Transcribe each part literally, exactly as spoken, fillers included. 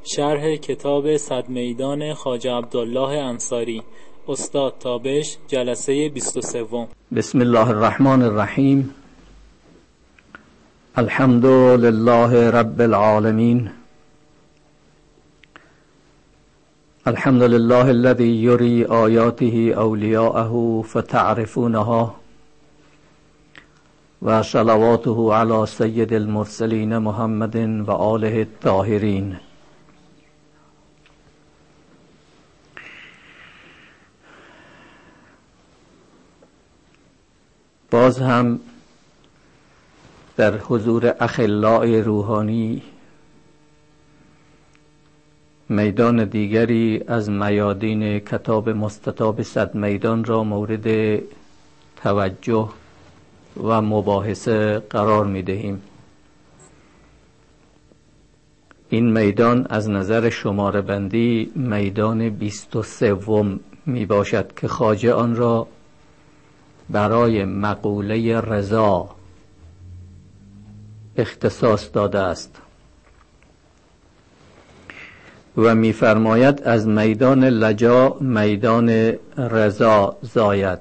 شرح کتاب صد میدان خواجه عبدالله انصاری، استاد تابش، جلسه بیست و سوم. بسم الله الرحمن الرحیم. الحمد لله رب العالمین. الحمد لله الذي يري آياته أولياءه فتعرفونها، و صلواته على سید المرسلین محمد و آله الطاهرین. باز هم در حضور اخلاء روحانی میدان دیگری از میادین کتاب مستطاب صد میدان را مورد توجه و مباحثه قرار می دهیم. این میدان از نظر شماره بندی میدان بیست و سوم می باشد که خواجه آن را برای مقوله رضا اختصاص داده است و می‌فرماید از میدان لجا میدان رضا زاید.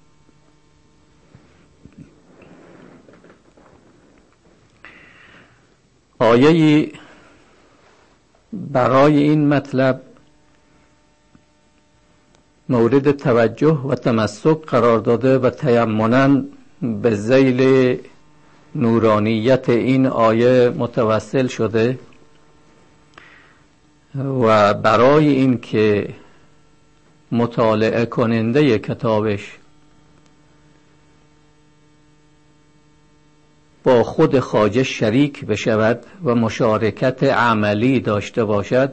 آیه‌ای برای این مطلب مورد توجه و تمسک قرار داده و تیمناً به ذیل نورانیت این آیه متوسل شده و برای این که مطالعه کننده کتابش با خود خواجه شریک بشود و مشارکت عملی داشته باشد،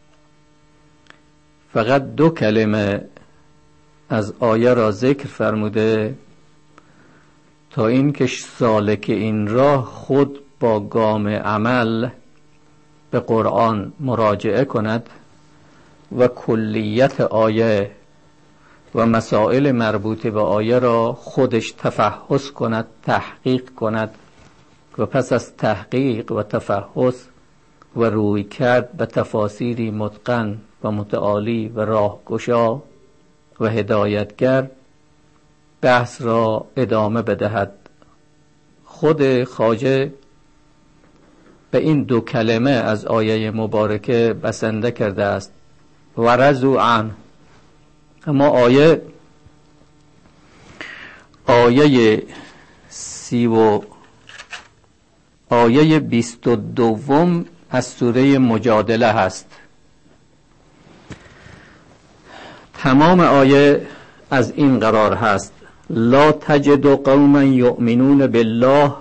فقط دو کلمه از آیه را ذکر فرموده تا این که سالک این راه خود با گام عمل به قرآن مراجعه کند و کلیت آیه و مسائل مربوط به آیه را خودش تفحص کند، تحقیق کند و پس از تحقیق و تفحص و روی کرد به تفاسیری متقن و متعالی و راهگشا و هدایتگر بحث را ادامه بدهد. خود خواجه به این دو کلمه از آیه مبارکه بسنده کرده است و رضوا عنه. اما آیه آیه سی و آیه بیست و دوم از سوره مجادله هست. تمام آیه از این قرار هست: لا تجد قوما یؤمنون بالله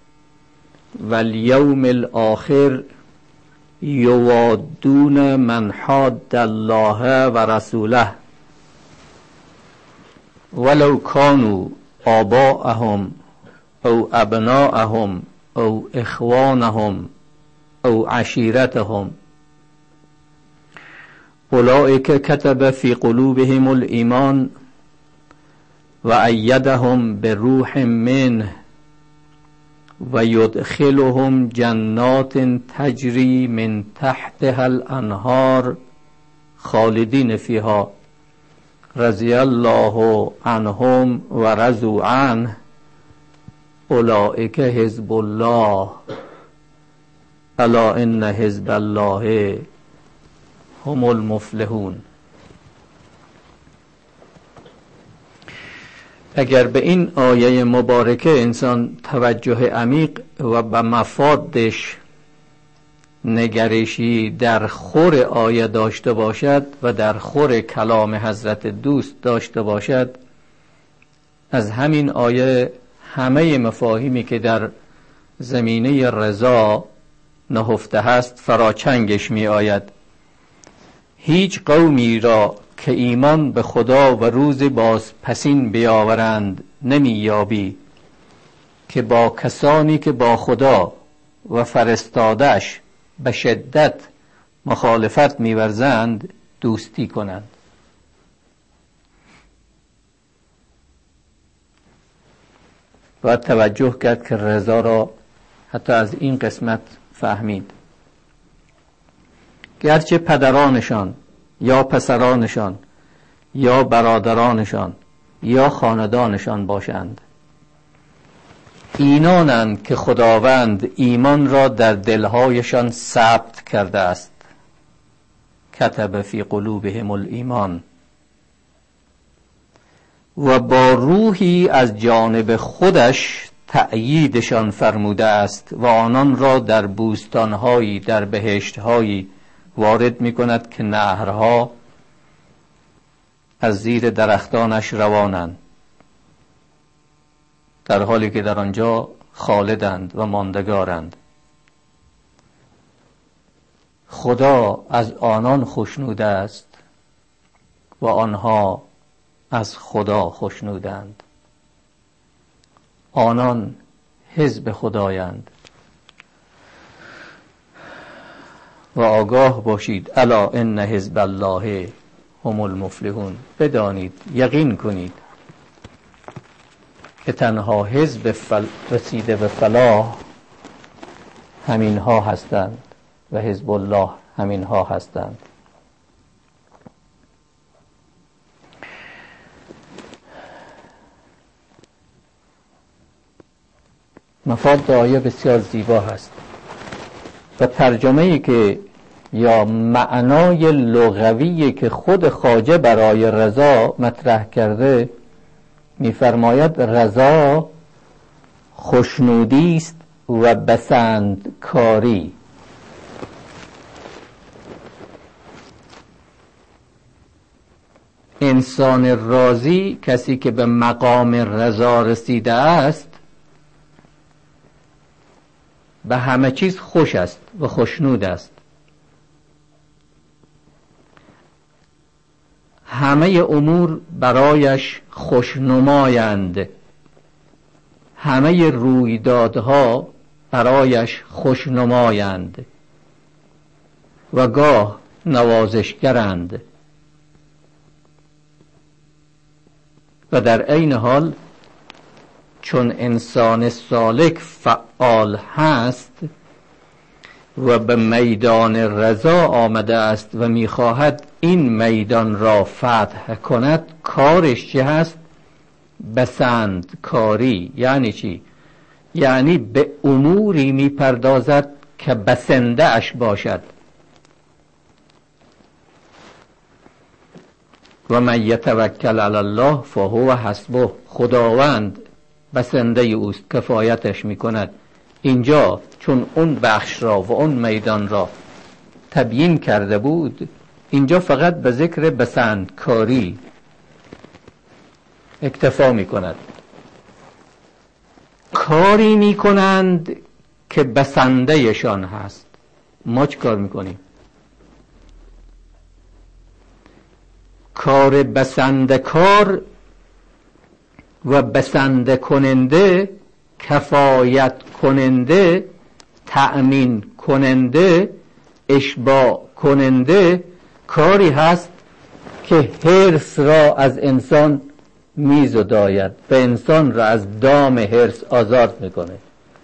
والیوم الاخر یوادون من حاد الله و رسوله ولو كانوا آباءهم او ابناءهم او اخوانهم او عشیرتهم اولئک کتب فی قلوبهم الایمان و ایدهم بروح منه و یدخلهم جنات تجری من تحتها الانهار خالدین فیها رضی الله عنهم و رضوا عنه اولئک حزب الله الا ان حزب الله هم المفلحون. اگر به این آیه مبارکه انسان توجه عمیق و به مفادش نگرشی در خور آیه داشته باشد و در خور کلام حضرت دوست داشته باشد، از همین آیه همه مفاهیمی که در زمینه رضا نهفته هست فراچنگش می آید. هیچ قومی را که ایمان به خدا و روز بازپسین بیاورند نمی یابی که با کسانی که با خدا و فرستادش به شدت مخالفت می‌ورزند دوستی کنند. باید توجه کرد که رضا را حتی از این قسمت فهمید گرچه پدرانشان یا پسرانشان یا برادرانشان یا خاندانشان باشند. اینانند که خداوند ایمان را در دلهایشان ثبت کرده است. کتب فی قلوبهم الایمان. و با روحی از جانب خودش تأییدشان فرموده است و آنان را در بوستانهایی در بهشتهایی وارد می کند که نهرها از زیر درختانش روانند، در حالی که در آنجا خالدند و ماندگارند. خدا از آنان خوشنوده است و آنها از خدا خوشنودند. آنان حزب خدایند. و آگاه باشید الا ان حزب الله هم المفلحون. بدانید، یقین کنید که تنها حزب فل... رسیده به فلاح همینها هستند و حزب الله همینها هستند. مفاد آیه بسیار زیبا هست و ترجمه‌ای که یا معنای لغویی که خود خواجه برای رضا مطرح کرده می‌فرماید رضا خوشنودی است و بسندکاری. انسان راضی کسی که به مقام رضا رسیده است به همه چیز خوش است و خوشنود است. همه امور برایش خوشنمایند. همه رویدادها برایش خوشنمایند و گاه نوازشگرند و در عین حال چون انسان سالک فعال هست و به میدان رضا آمده است و میخواهد این میدان را فتح کند، کارش چه هست؟ بسند کاری. یعنی چی؟ یعنی به اموری میپردازد که بسنده اش باشد. و من یتوکل علی الله فهو حسبه. خداوند بسنده اوست، کفایتش میکند. اینجا چون اون بخش را و اون میدان را تبیین کرده بود، اینجا فقط به ذکر بسندکاری اکتفا میکند. کاری میکنند که بسنده شان هست. ما چه کار میکنیم؟ کار بسنده کار و بسنده کننده، کفایت کننده، تأمین کننده، اشباع کننده کاری هست که حرص را از انسان میزداید و انسان را از دام حرص آزاد میکنه.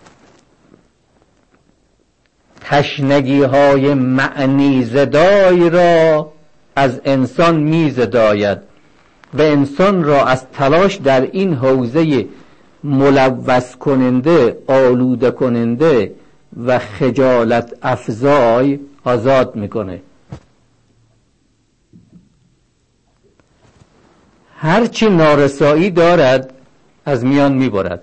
تشنگی های معنی زدای را از انسان میزداید و انسان را از تلاش در این حوزه ملوث کننده، آلوده کننده و خجالت افزای آزاد میکنه. هرچی نارسایی دارد از میان میبرد.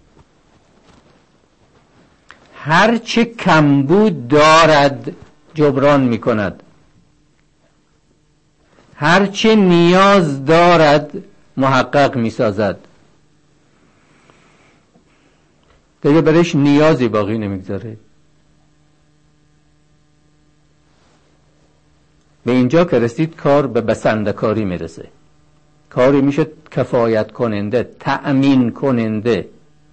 هرچی کمبود دارد جبران میکند. هرچی نیاز دارد محقق میسازد. دیگه برش نیازی باقی نمیگذاره. به اینجا که رسید کار به بسندکاری میرسه. کاری میشه کفایت کننده، تأمین کننده.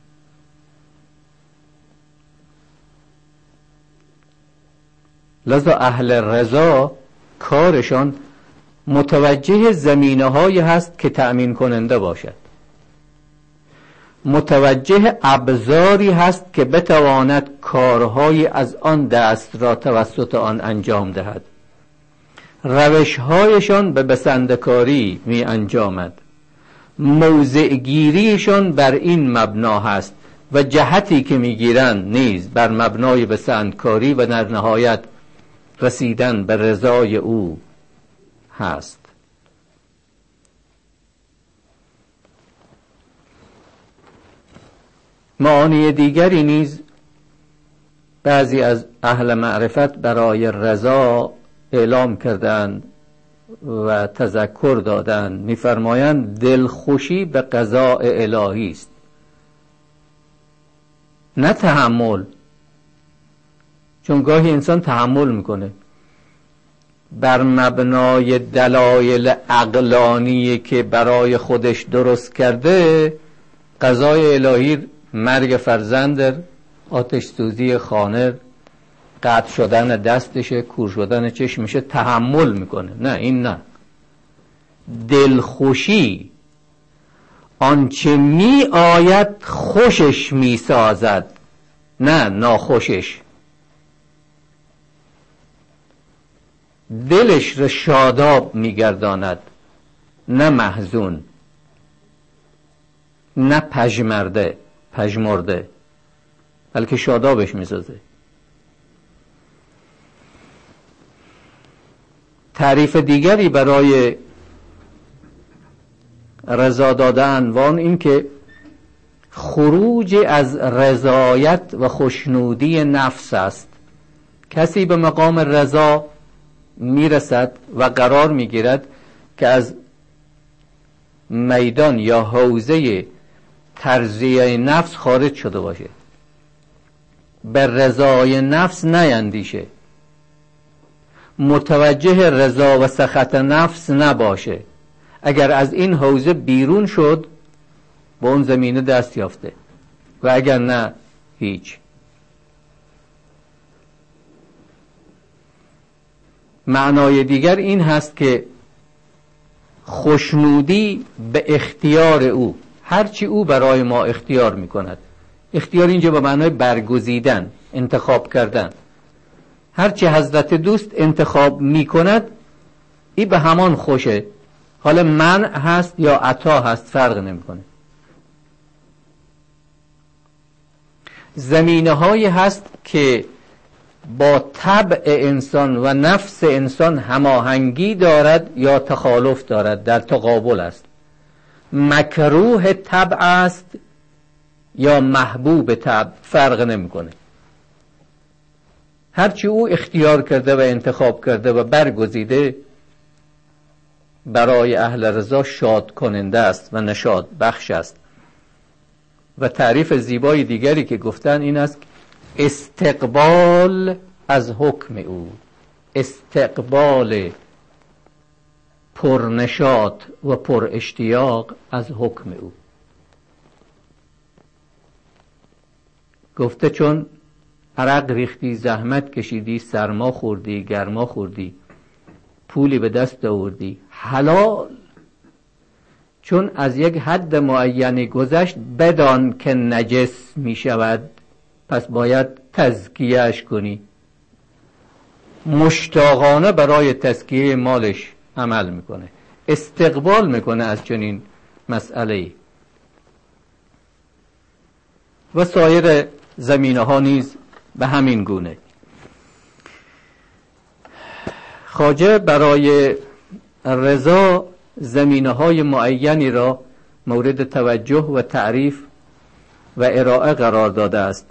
لذا اهل رضا کارشان متوجه زمینه هایی هست که تأمین کننده باشد، متوجه ابزاری هست که بتواند کارهای از آن دست را توسط آن انجام دهد. روشهایشان به بسندکاری می انجامد. موضع گیریشان بر این مبنا هست و جهتی که می گیرند نیز بر مبنای بسندکاری و در نهایت رسیدن به رضای او هست. معانی دیگری نیز بعضی از اهل معرفت برای رضا اعلام کردند و تذکر دادند. می‌فرمایند دلخوشی به قضاء الهی است، نه تحمل. چون گاهی انسان تحمل میکنه بر مبنای دلایل عقلانی که برای خودش درست کرده. قضای الهی مرگ فرزند، آتش سوزی خانه، قطع شدن دستشه، کور شدن چشمشه، تحمل میکنه. نه، این نه. دلخوشی آنچه می آید خوشش می سازد، نه ناخوشش. دلش را شاداب می گرداند، نه محزون، نه پژمرده پژمرده بلکه شادابش می سازه. تعریف دیگری برای رضا دادن وان این که خروج از رضایت و خوشنودی نفس است. کسی به مقام رضا میرسد و قرار میگیرد که از میدان یا حوزه ترضیه نفس خارج شده باشه، به رضای نفس نیندیشه، متوجه رضا و سخط نفس نباشه. اگر از این حوزه بیرون شد به اون زمینه دست یافته و اگر نه هیچ. معنای دیگر این هست که خوشنودی به اختیار او، هرچی او برای ما اختیار میکند. اختیار اینجا به معنای برگزیدن، انتخاب کردن. هرچی حضرت دوست انتخاب میکند این به همان خوشه. حالا منع هست یا عطا هست فرق نمیکنه. زمینه هایی هست که با طبع انسان و نفس انسان هماهنگی دارد یا تخالف دارد، در تقابل است. مکروه طبع است یا محبوب طبع فرق نمیکنه. هرچی او اختیار کرده و انتخاب کرده و برگزیده برای اهل رضا شاد کننده است و نشاد بخش است. و تعریف زیبای دیگری که گفتن این است: استقبال از حکم او، استقبال پرنشاط و پر اشتیاق از حکم او. گفته چون عرق ریختی، زحمت کشیدی، سرما خوردی، گرما خوردی، پولی به دست آوردی، حلال چون از یک حد معینی گذشت بدان که نجس می شود، پس باید تزکیهش کنی. مشتاقانه برای تزکیه مالش عمل میکنه، استقبال میکنه از چنین مسئله‌ای. و سایر زمینه ها نیز به همین گونه. خواجه برای رضا زمینه های معینی را مورد توجه و تعریف و ارائه قرار داده است.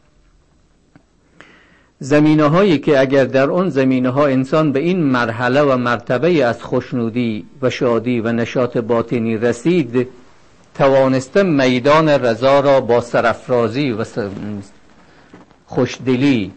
زمینه هایی که اگر در اون زمینه ها انسان به این مرحله و مرتبه از خوشنودی و شادی و نشاط باطنی رسید، توانسته میدان رضا را با سرافرازی و خوشدلی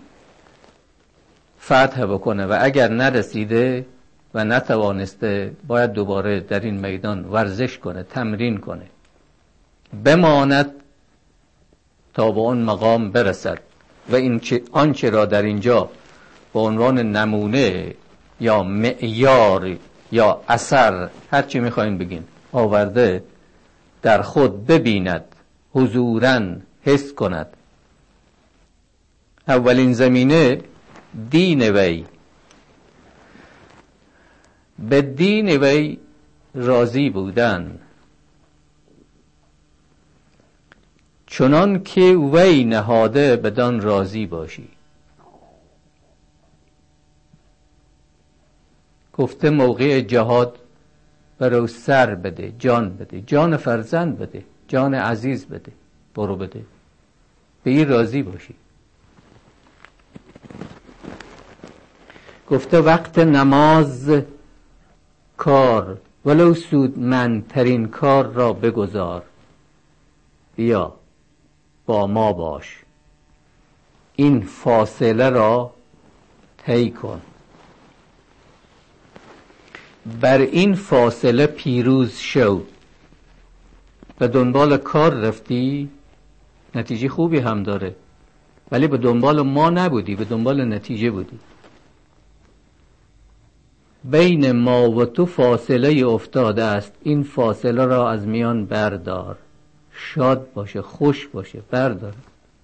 فتح بکنه و اگر نرسیده و نتوانسته باید دوباره در این میدان ورزش کنه، تمرین کنه، بماند تا به اون مقام برسد. و این آنچه را در اینجا به عنوان نمونه یا معیار یا اثر، هر چی میخواین بگین، آورده، در خود ببیند، حضوراً حس کند. اولین زمینه دین وی، به دین وی راضی بودن، چنان که وی نهاده بدان راضی باشی. گفته موقع جهاد برو سر بده، جان بده، جان فرزند بده، جان عزیز بده، برو بده، به این راضی باشی. گفته وقت نماز کار، ولو سودمندترین کار را بگذار، بیا با ما باش، این فاصله را طی کن. بر این فاصله پیروز شو. به دنبال کار رفتی، نتیجه خوبی هم داره، ولی به دنبال ما نبودی، به دنبال نتیجه بودی. بین ما و تو فاصله افتاده است، این فاصله را از میان بردار. شاد باشه، خوش باشه، بردار.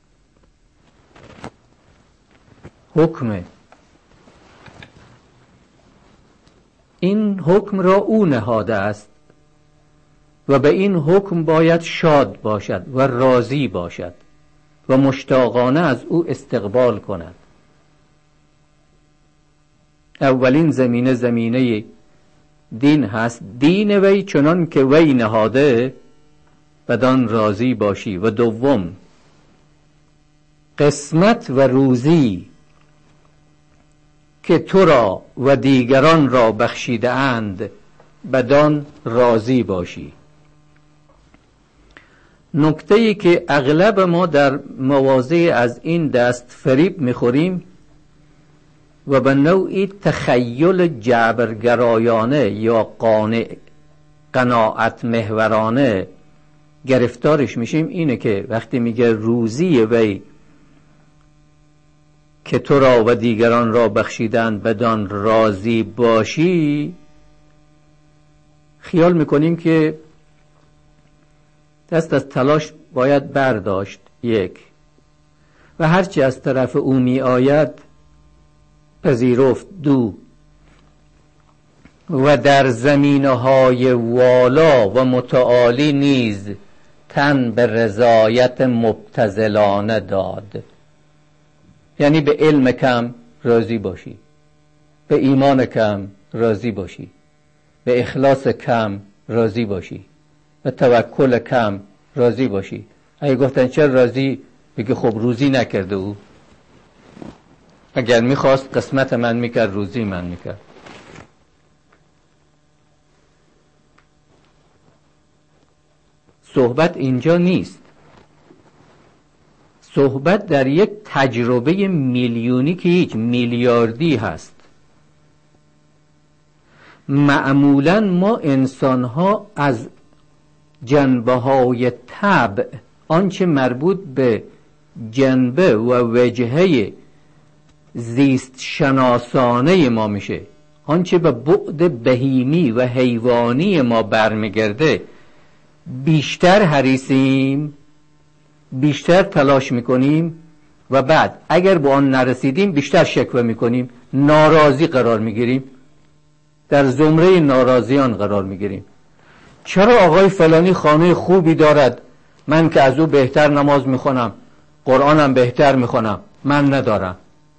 حکمه، این حکم را او نهاده است و به این حکم باید شاد باشد و راضی باشد و مشتاقانه از او استقبال کند. اولین زمینه زمینه دین هست. دین وی چنان که وی نهاده بدان راضی باشی. و دوم قسمت و روزی که تو را و دیگران را بخشیده اند بدان راضی باشی. نکته‌ای که اغلب ما در مواضع از این دست فریب میخوریم و به نوعی تخیل جبرگرایانه یا قانع قناعت محورانه گرفتارش میشیم، اینه که وقتی میگه روزی وی که تو را و دیگران را بخشیدن بدان راضی باشی، خیال میکنیم که دست از تلاش باید برداشت یک، و هرچی از طرف او می آید پذیرفت دو، و در زمینه‌های والا و متعالی نیز تن به رضایت مبتذلانه داد. یعنی به علم کم راضی باشی، به ایمان کم راضی باشی، به اخلاص کم راضی باشی، به توکل کم راضی باشی. اگه گفتن چرا راضی، بگی خب روزی نکرده او، اگر میخواست قسمت من میکرد، روزی من میکرد. صحبت اینجا نیست. صحبت در یک تجربه میلیونی که هیچ میلیاردی هست. معمولا ما انسان ها از جنبه های طبع، آنچه مربوط به جنبه و وجهه زیست شناسانه ما میشه، آنچه به بعد بهیمی و حیوانی ما برمیگرده، بیشتر حریصیم، بیشتر تلاش میکنیم و بعد اگر به آن نرسیدیم بیشتر شکوه میکنیم، ناراضی قرار میگیریم، در زمره ناراضیان قرار میگیریم. چرا آقای فلانی خانه خوبی دارد، من که از او بهتر نماز میخونم، قرآنم بهتر میخونم، من ندارم؟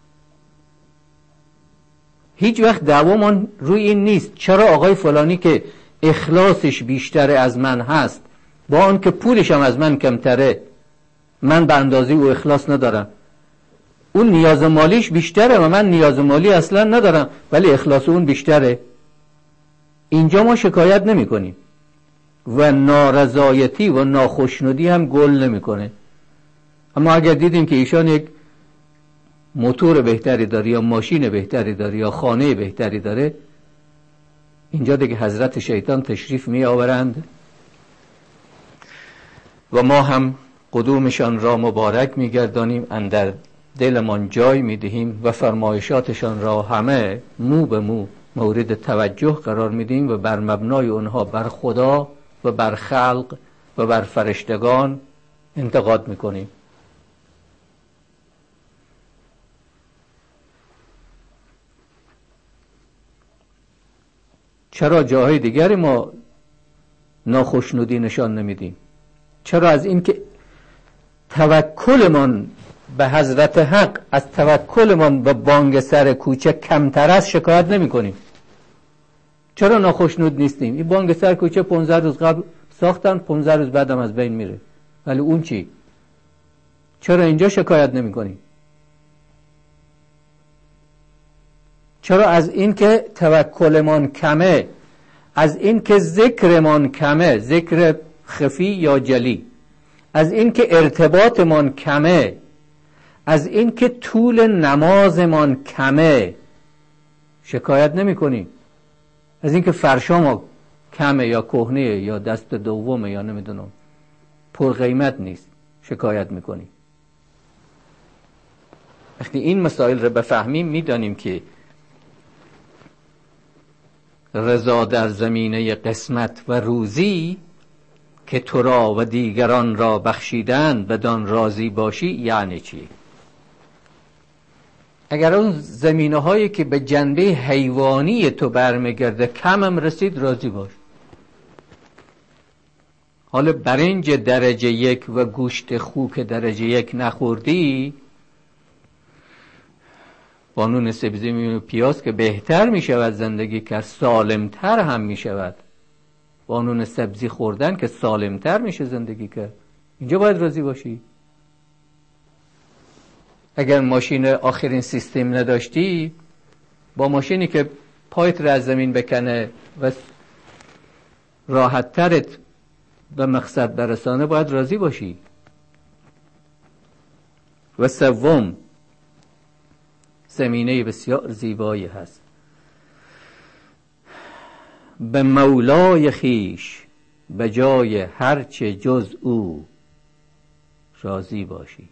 هیچ وقت دعوامان روی این نیست چرا آقای فلانی که اخلاصش بیشتر از من هست، با آن که پولش هم از من کمتره، من به اندازه او اخلاص ندارم. اون نیاز مالیش بیشتره و من نیاز مالی اصلا ندارم، ولی اخلاص اون بیشتره. اینجا ما شکایت نمی کنیم و نارضایتی و ناخشنودی هم گل نمی کنه. اما اگر دیدیم که ایشان یک موتور بهتری داره یا ماشین بهتری داره یا خانه بهتری داره، اینجا دیگه حضرت شیطان تشریف می آورند و ما هم قدومشان را مبارک می گردانیم، اندر دلمان جای می دهیم و فرمایشاتشان را همه مو به مو مورد توجه قرار می دهیم و بر مبنای اونها بر خدا و بر خلق و بر فرشتگان انتقاد می کنیم. چرا جاهای دیگری ما ناخشنودی نشان نمیدیم؟ چرا از این که توکلمان به حضرت حق از توکلمان به بانگ سر کوچه کمتر است شکایت نمی کنیم؟ چرا ناخشنود نیستیم؟ این بانگ سر کوچه پانزده روز قبل ساختن، پانزده روز بعدم از بین میره، ولی اون چی؟ چرا اینجا شکایت نمی کنیم؟ چرا از این که توکلمان کمه، از این که ذکرمان کمه، ذکر خفی یا جلی، از این که ارتباطمان کمه، از این که طول نمازمان کمه شکایت نمی کنیم؟ از این که فرشا کمه یا کهنه یا دست دومه یا نمیدونم پر قیمت نیست شکایت میکنیم؟ وقتی این مسائل رو بفهمیم میدانیم که رضا در زمینه قسمت و روزی که تو را و دیگران را بخشیدن بدان راضی باشی یعنی چی؟ اگر اون زمینه هایی که به جنبه حیوانی تو برمیگرده کمم رسید راضی باش. حالا برنج درجه یک و گوشت خوک درجه یک نخوردی، با نون سبزی و پیاز که بهتر می شود زندگی کرد، سالمتر هم می شود. با نون سبزی خوردن که سالمتر میشه زندگی کرد. اینجا باید راضی باشی. اگر ماشین آخرین سیستم نداشتی، با ماشینی که پایت را از زمین بکنه و راحت ترت به مقصد برسانه باید راضی باشی. و سوم، زمینه بسیار زیبایی هست، به مولای خیش به جای هرچه جز او راضی باشی.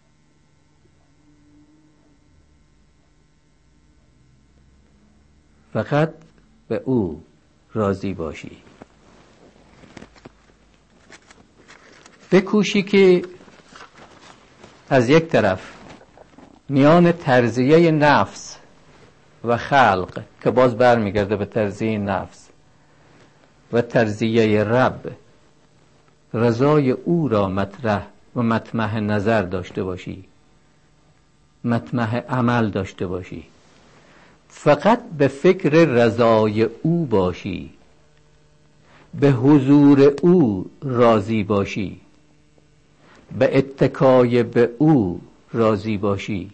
فقط به او راضی باشی. بکوشی که از یک طرف میان ترضیه نفس و خلق که باز برمیگرده به ترضیه نفس و ترضیه رب، رضای او را مطرح و مطمح نظر داشته باشی، مطمح عمل داشته باشی. فقط به فکر رضای او باشی، به حضور او راضی باشی، به اتکای به او راضی باشی،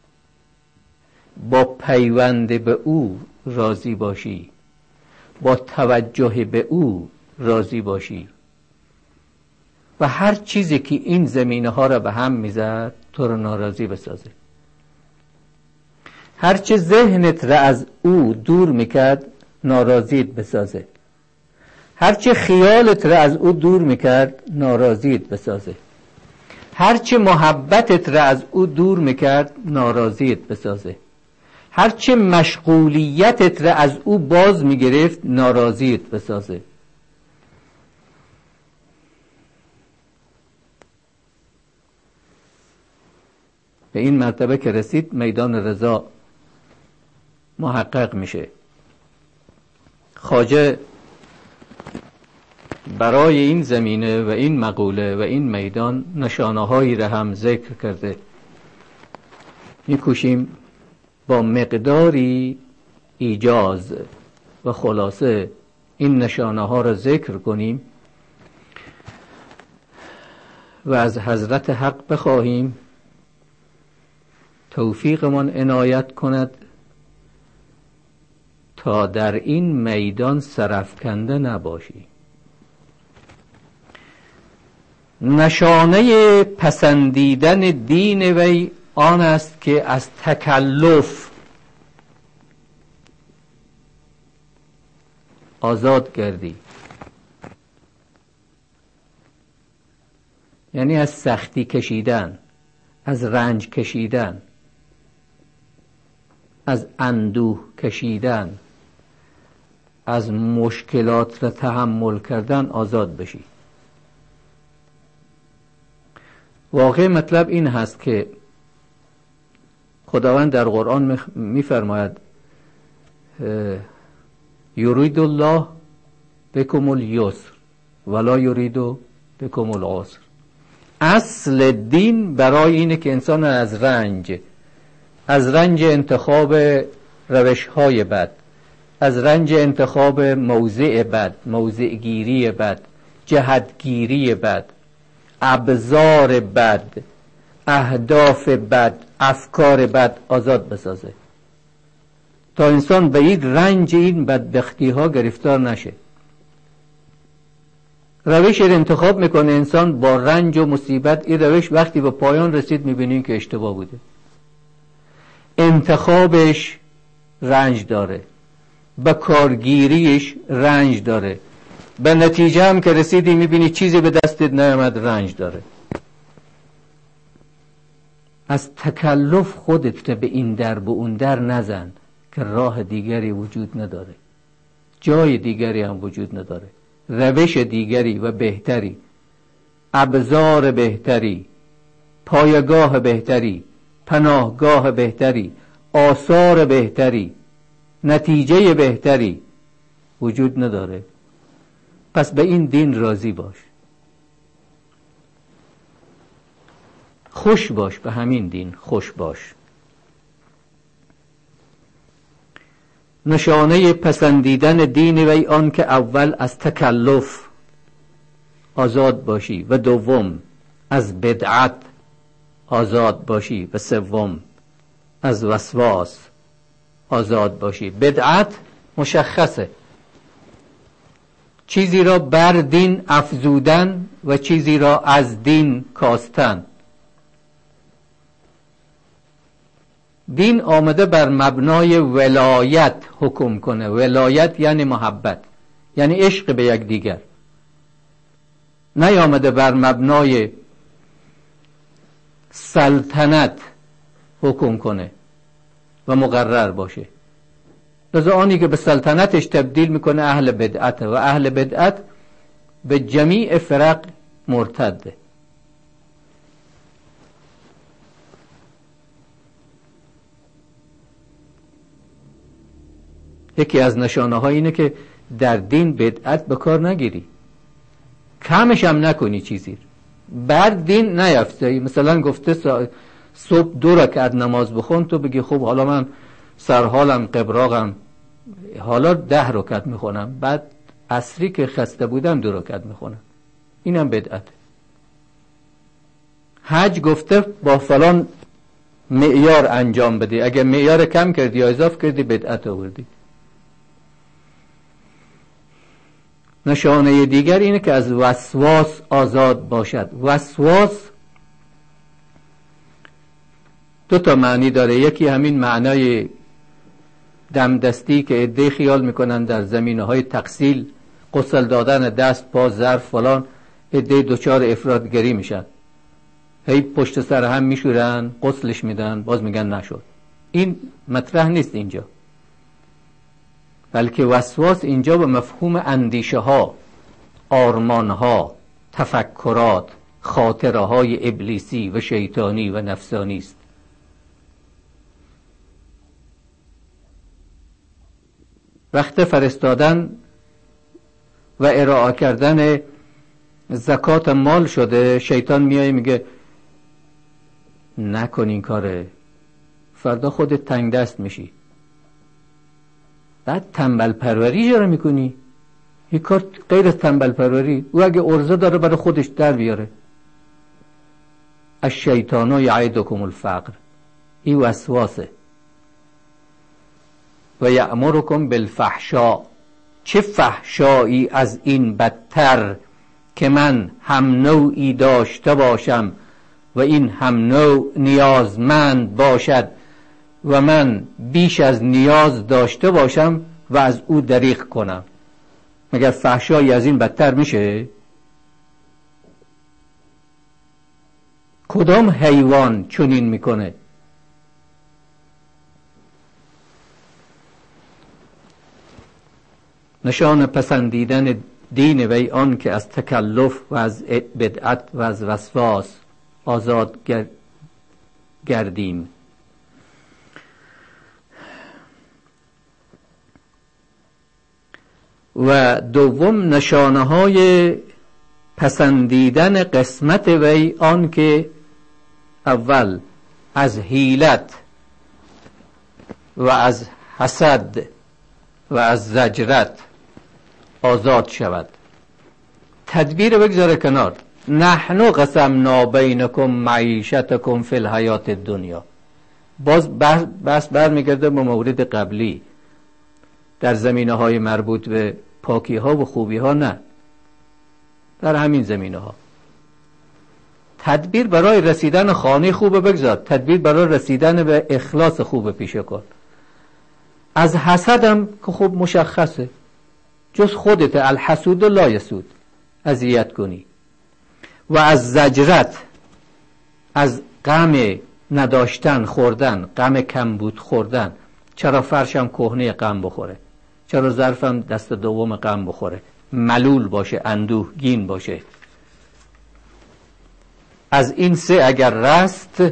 با پیوند به او راضی باشی، با توجه به او راضی باشی. و هر چیزی که این زمینه ها را به هم میزد تو رو ناراضی بسازه، هر چه ذهنت را از او دور میکرد ناراضیت بسازه، هر چه خیالت را از او دور میکرد ناراضیت بسازه، هر چه محبتت را از او دور میکرد ناراضیت بسازه، هر چه مشغولیتت را از او باز میگرفت ناراضیت بسازه. به این مرتبه که رسید میدان رضا محقق میشه. خواجه برای این زمینه و این مقوله و این میدان نشانه هایی را هم ذکر کرده. میکوشیم با مقداری ایجاز و خلاصه این نشانه ها را ذکر کنیم و از حضرت حق بخواهیم توفیقمان عنایت کند تا در این میدان سرافکنده نباشی. نشانه پسندیدن دین وی آن است که از تکلف آزاد گردی، یعنی از سختی کشیدن، از رنج کشیدن، از اندوه کشیدن، از مشکلات را تحمل کردن آزاد بشی. واقع مطلب این هست که خداوند در قرآن میفرماید یرید الله بکم الیسر ولا یرید بکم العسر. اصل دین برای اینه که انسان از رنج از رنج انتخاب روش های بد، از رنج انتخاب موضع بد، موضع گیری بد، جهتگیری بد، ابزار بد، اهداف بد، افکار بد آزاد بسازه تا انسان به این رنج این بدبختی ها گرفتار نشه. روش رو انتخاب میکنه انسان با رنج و مصیبت. این روش وقتی به پایان رسید میبینیم که اشتباه بوده. انتخابش رنج داره، به کارگیریش رنج داره، به نتیجه هم که رسیدی میبینی چیزی به دستت نیامد، رنج داره. از تکلف خودت به این در به اون در نزن که راه دیگری وجود نداره، جای دیگری هم وجود نداره، روش دیگری و بهتری، ابزار بهتری، پایگاه بهتری، پناهگاه بهتری، آثار بهتری، نتیجه بهتری وجود نداره. پس به این دین راضی باش، خوش باش، به همین دین خوش باش. نشانه پسندیدن دین وی آن که اول از تکلف آزاد باشی و دوم از بدعت آزاد باشی و سوم از وسواس آزاد باشی. بدعت مشخصه، چیزی را بر دین افزودن و چیزی را از دین کاستن. دین آمده بر مبنای ولایت حکم کنه. ولایت یعنی محبت، یعنی عشق به یک دیگر. نیامده بر مبنای سلطنت حکم کنه و مقرر باشه. لذا آنی که به سلطنتش تبدیل میکنه اهل بدعت و اهل بدعت به جمیع فرق مرتده. یکی از نشانه ها اینه که در دین بدعت به کار نگیری، کمش هم نکنی، چیزی بر دین نیفتی. مثلا گفته صبح دو رکعت نماز بخون، تو بگی خب حالا من سرحالم قبراغم حالا ده رکعت میخونم، بعد عصری که خسته بودم دو رکعت میخونم. اینم بدعت. حج گفته با فلان معیار انجام بدی، اگه معیار کم کردی یا اضافه کردی بدعت آوردی. نشانه دیگر اینه که از وسواس آزاد باشد. وسواس دو تا معنی داره. یکی همین معنای دمدستی که عده خیال میکنن در زمینه های تغسیل، غسل دادن دست، پا، ظرف فلان، عده دوچار افراطگری میشن، هی پشت سر هم میشورن، غسلش میدن، باز میگن نشد. این مطرح نیست اینجا، بلکه وسواس اینجا به مفهوم اندیشه ها، آرمان ها، تفکرات، خاطره های ابلیسی و شیطانی و نفسانی است. وقت فرستادن و ارائه کردن زکات مال شده، شیطان میای میگه نکن این کاره، فردا خودت تنگ دست میشی. بعد تنبل پروری چرا میکنی؟ این کار غیر از تنبل پروری. او اگه عرضه داره برای خودش در بیاره. الشیطان یعدکم الفقر، این وسواسه. و یأمرکم بالفحشاء، چه فحشایی از این بدتر که من هم نوعی داشته باشم و این هم نوع نیازمند باشد و من بیش از نیاز داشته باشم و از او دریغ کنم. مگر فحشایی از این بدتر میشه؟ کدام حیوان چنین میکنه؟ نشان پسندیدن دین وی آن که از تکلف و از بدعت و از وسواس آزاد گردیم. و دوم نشانه های پسندیدن قسمت وی، آن که اول از حیلت و از حسد و از زجرت آزاد شود. تدبیر بگذاره کنار. نحن قسمنا بینکم معیشتکم فی الحیات الدنیا. باز بس برمیگرده به مورد قبلی در زمینه های مربوط به پاکی ها و خوبی ها، نه، در همین زمینه ها. تدبیر برای رسیدن خانه خوب بگذار، تدبیر برای رسیدن به اخلاص خوب پیشه کن. از حسد هم که خوب مشخصه، جز خودت الحسود لا یسود، اذیت کنی. و از زجرت، از غم نداشتن خوردن، غم کمبود خوردن. چرا فرشم کهنه غم بخوره؟ چرا ظرفم دست دوم غم بخوره؟ ملول باشه، اندوهگین باشه. از این سه اگر رست،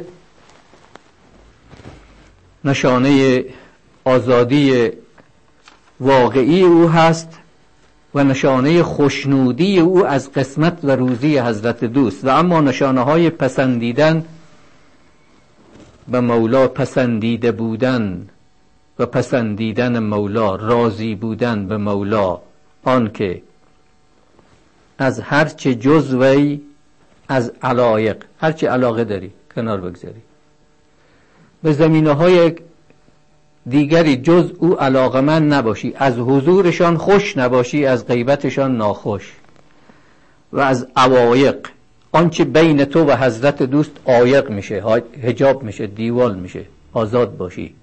نشانه آزادی واقعی او هست و نشانه خوشنودی او از قسمت و روزی حضرت دوست. و اما نشانه های پسندیدن به مولا، پسندیده بودن و پسندیدن مولا، راضی بودن به مولا، آن که از هرچه جز وی، از علایق، هرچه علاقه داری کنار بگذاری، به زمینه های دیگری جز او علاقمند نباشی، از حضورشان خوش نباشی، از غیبتشان ناخوش. و از عوایق، آنچه بین تو و حضرت دوست عایق میشه، حجاب میشه، دیوال میشه، آزاد باشی.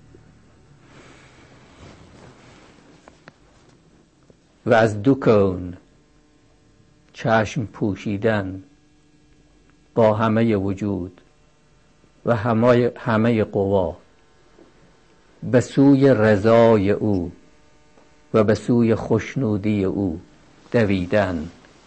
و از دو کون، چشم پوشیدن با همه وجود و همه همه قوا به سوی رضای او و به سوی خوشنودی او دویدن.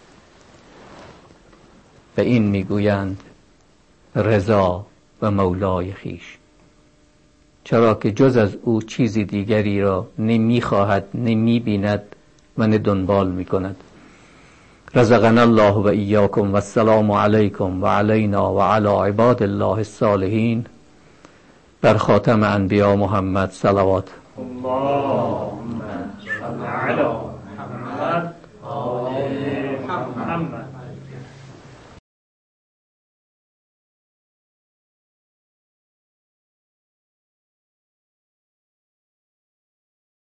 به این میگویند رضا و مولای خیش، چرا که جز از او چیزی دیگری را نمیخواهد، نمیبیند و نه دنبال میکند. رزقنا الله و ایاکم و السلام علیکم و علینا و علی عباد الله الصالحین. بر خاتم انبیا محمد صلوات. اللهم صل علی